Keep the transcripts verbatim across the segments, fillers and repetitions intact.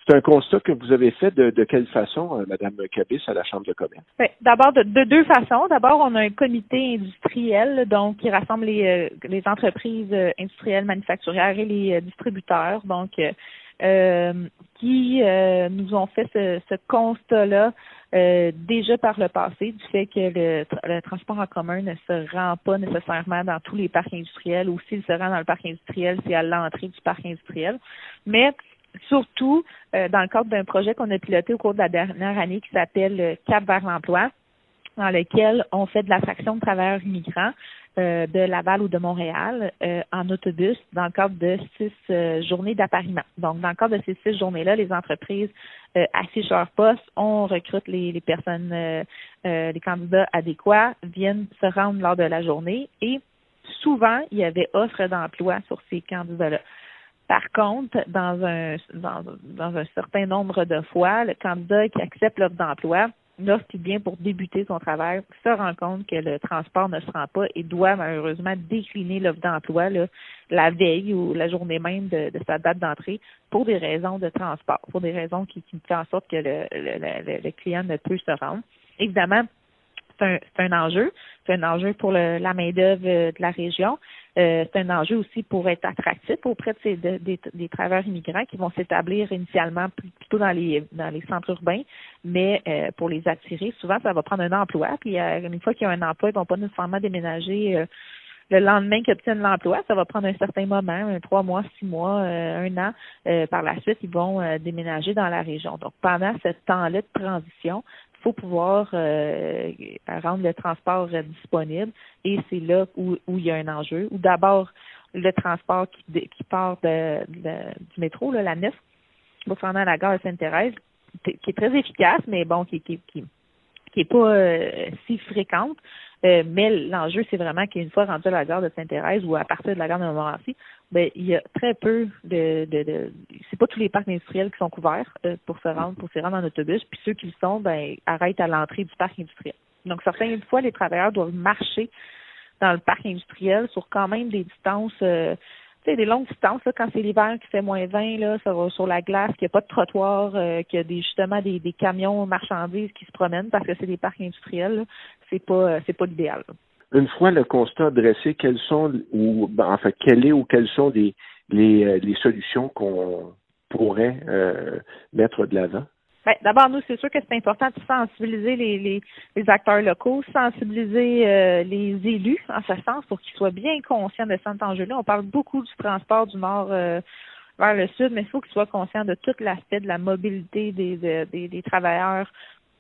C'est un constat que vous avez fait de, de quelle façon, euh, Mme Cabis, à la Chambre de commerce? Bien, d'abord, de, de deux façons. D'abord, on a un comité industriel, donc qui rassemble les, euh, les entreprises euh, industrielles, manufacturières et les euh, distributeurs, donc euh, euh, qui euh, nous ont fait ce, ce constat-là euh, déjà par le passé, du fait que le, le transport en commun ne se rend pas nécessairement dans tous les parcs industriels, ou s'il se rend dans le parc industriel, c'est à l'entrée du parc industriel. Mais surtout, euh, dans le cadre d'un projet qu'on a piloté au cours de la dernière année qui s'appelle euh, Cap vers l'emploi, dans lequel on fait de l'attraction de travailleurs immigrants euh, de Laval ou de Montréal euh, en autobus dans le cadre de six euh, journées d'appariement. Donc, dans le cadre de ces six journées-là, les entreprises euh, affichent leur poste, on recrute les, les personnes, euh, euh, les candidats adéquats, viennent se rendre lors de la journée et souvent, il y avait offre d'emploi sur ces candidats-là. Par contre, dans un dans, dans un certain nombre de fois, le candidat qui accepte l'offre d'emploi, lorsqu'il vient pour débuter son travail, se rend compte que le transport ne se rend pas et doit malheureusement décliner l'offre d'emploi là, la veille ou la journée même de, de sa date d'entrée pour des raisons de transport, pour des raisons qui, qui font en sorte que le, le, le, le client ne peut se rendre. Évidemment, c'est un, c'est un enjeu. C'est un enjeu pour le, la main-d'œuvre de la région. Euh, c'est un enjeu aussi pour être attractif auprès de ces, de, des, des travailleurs immigrants qui vont s'établir initialement plutôt dans les dans les centres urbains, mais euh, pour les attirer, souvent, ça va prendre un emploi. Puis euh, une fois qu'il y a un emploi, ils vont pas nécessairement déménager euh, le lendemain qu'ils obtiennent l'emploi. Ça va prendre un certain moment, un trois mois, six mois, euh, un an. Euh, par la suite, ils vont euh, déménager dans la région. Donc, pendant ce temps-là de transition, il faut pouvoir euh, rendre le transport euh, disponible et c'est là où, où il y a un enjeu. Ou d'abord, le transport qui, qui part de, de, du métro, là, la N E F, va se rendre à la gare de Sainte-Thérèse, qui est très efficace, mais bon, qui qui qui, qui est pas euh, si fréquente. Euh, mais l'enjeu, c'est vraiment qu'une fois rendu à la gare de Sainte-Thérèse ou à partir de la gare de Montmorency, ben il y a très peu de, de, de c'est pas tous les parcs industriels qui sont couverts euh, pour se rendre, pour se rendre en autobus, puis ceux qui le sont, ben arrêtent à l'entrée du parc industriel. Donc certaines fois, les travailleurs doivent marcher dans le parc industriel sur quand même des distances, euh, tu sais, des longues distances, là, quand c'est l'hiver qui fait moins vingt, là, ça va sur la glace, qu'il n'y a pas de trottoir, euh, qu'il y a des, justement des, des camions marchandises qui se promènent parce que c'est des parcs industriels, là, c'est pas c'est pas l'idéal. Là. Une fois le constat dressé, quelles sont ou ben, enfin quelle est ou quelles sont les les, les solutions qu'on pourrait euh, mettre de l'avant? Bien, d'abord, nous, c'est sûr que c'est important de sensibiliser les, les, les acteurs locaux, sensibiliser euh, les élus en ce sens pour qu'ils soient bien conscients de cet enjeu-là. On parle beaucoup du transport du nord euh, vers le sud, mais il faut qu'ils soient conscients de tout l'aspect de la mobilité des, de, des, des travailleurs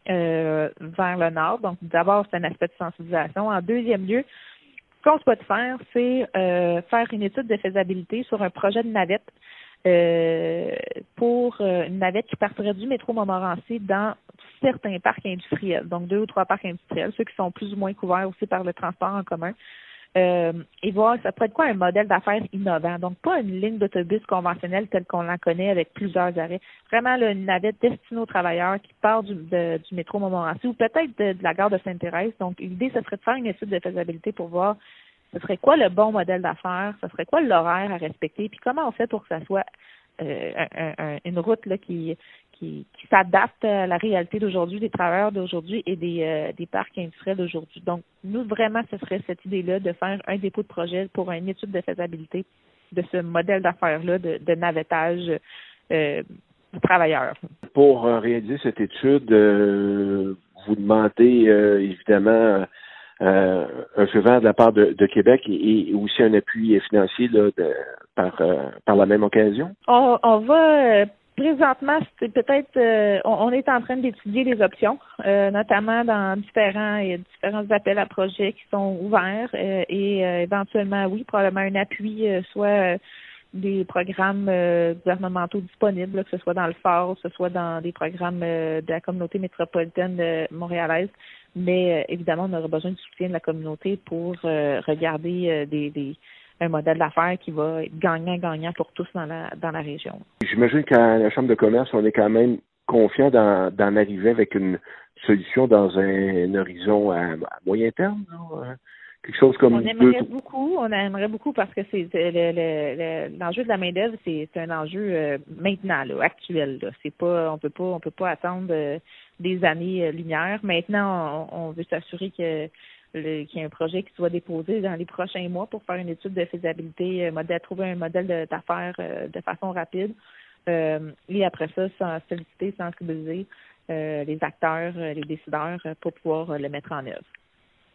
euh, vers le nord. Donc, d'abord, c'est un aspect de sensibilisation. En deuxième lieu, ce qu'on souhaite faire, c'est euh, faire une étude de faisabilité sur un projet de navette. Euh, pour euh, une navette qui partirait du métro Montmorency dans certains parcs industriels, donc deux ou trois parcs industriels, ceux qui sont plus ou moins couverts aussi par le transport en commun, euh, et voir ça pourrait être quoi un modèle d'affaires innovant. Donc pas une ligne d'autobus conventionnelle telle qu'on la connaît avec plusieurs arrêts. Vraiment là, une navette destinée aux travailleurs qui part du, de, du métro Montmorency ou peut-être de, de la gare de Sainte-Thérèse. Donc l'idée, ce serait de faire une étude de faisabilité pour voir ce serait quoi le bon modèle d'affaires, ce serait quoi l'horaire à respecter, puis comment on fait pour que ça soit euh, un, un, une route là qui qui, qui s'adapte à la réalité d'aujourd'hui, des travailleurs d'aujourd'hui et des, euh, des parcs industriels d'aujourd'hui. Donc, nous, vraiment, ce serait cette idée-là de faire un dépôt de projet pour une étude de faisabilité de ce modèle d'affaires-là de, de navettage euh, de travailleurs. Pour euh, réaliser cette étude, euh, vous demandez euh, évidemment Euh, un feu vert de la part de, de Québec et, et aussi un appui financier là, de, par, euh, par la même occasion? On, on va euh, présentement, c'est peut-être euh, on, on est en train d'étudier les options, euh, notamment dans différents et différents appels à projets qui sont ouverts euh, et euh, éventuellement, oui, probablement un appui, euh, soit euh, des programmes euh, gouvernementaux disponibles, là, que ce soit dans le F A R, que ce soit dans des programmes euh, de la communauté métropolitaine euh, montréalaise. Mais euh, évidemment, on aura besoin du soutien de la communauté pour euh, regarder euh, des, des un modèle d'affaires qui va être gagnant-gagnant pour tous dans la dans la région. J'imagine qu'à la Chambre de commerce, on est quand même confiant d'en, d'en arriver avec une solution dans un, un horizon à, à moyen terme. Non? quelque chose comme on aimerait deux... beaucoup, on aimerait beaucoup parce que c'est le, le, le, l'enjeu de la main-d'œuvre, c'est, c'est un enjeu euh, maintenant, là, actuel. Là. C'est pas, on peut pas, on peut pas attendre euh, des années-lumière. Maintenant, on, on veut s'assurer que le, qu'il y ait un projet qui soit déposé dans les prochains mois pour faire une étude de faisabilité, euh, modèle, trouver un modèle de, d'affaires euh, de façon rapide. Euh, et après ça, sans solliciter, sensibiliser euh, les acteurs, euh, les décideurs euh, pour pouvoir euh, le mettre en œuvre.